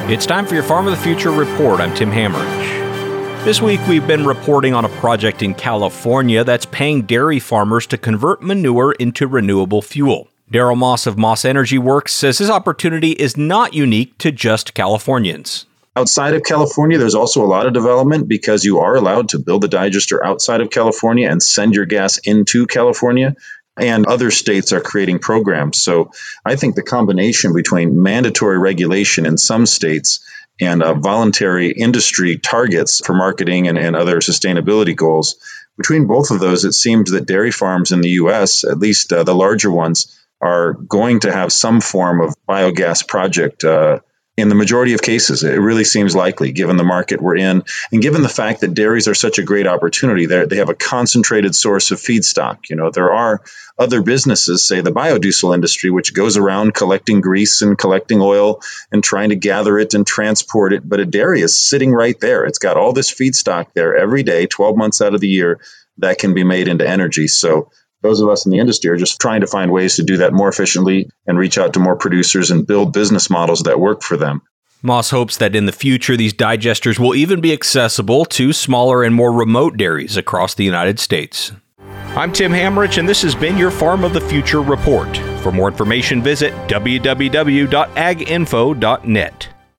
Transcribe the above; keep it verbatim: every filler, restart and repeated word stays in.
It's time for your Farm of the Future report. I'm Tim Hammerich. This week we've been reporting on a project in California that's paying dairy farmers to convert manure into renewable fuel. Daryl Moss of Moss Energy Works says this opportunity is not unique to just Californians. Outside of California, there's also a lot of development because you are allowed to build a digester outside of California and send your gas into California. And other states are creating programs. So I think the combination between mandatory regulation in some states and uh, voluntary industry targets for marketing and, and other sustainability goals, between both of those, it seems that dairy farms in the U S, at least uh, the larger ones, are going to have some form of biogas project uh, in the majority of cases. It really seems likely, given the market we're in, and given the fact that dairies are such a great opportunity. They're, they have a concentrated source of feedstock. You know, there are other businesses, say the biodiesel industry, which goes around collecting grease and collecting oil and trying to gather it and transport it. But a dairy is sitting right there. It's got all this feedstock there every day, twelve months out of the year, that can be made into energy. So those of us in the industry are just trying to find ways to do that more efficiently and reach out to more producers and build business models that work for them. Moss hopes that in the future, these digesters will even be accessible to smaller and more remote dairies across the United States. I'm Tim Hammerich, and this has been your Farm of the Future report. For more information, visit w w w dot ag info dot net.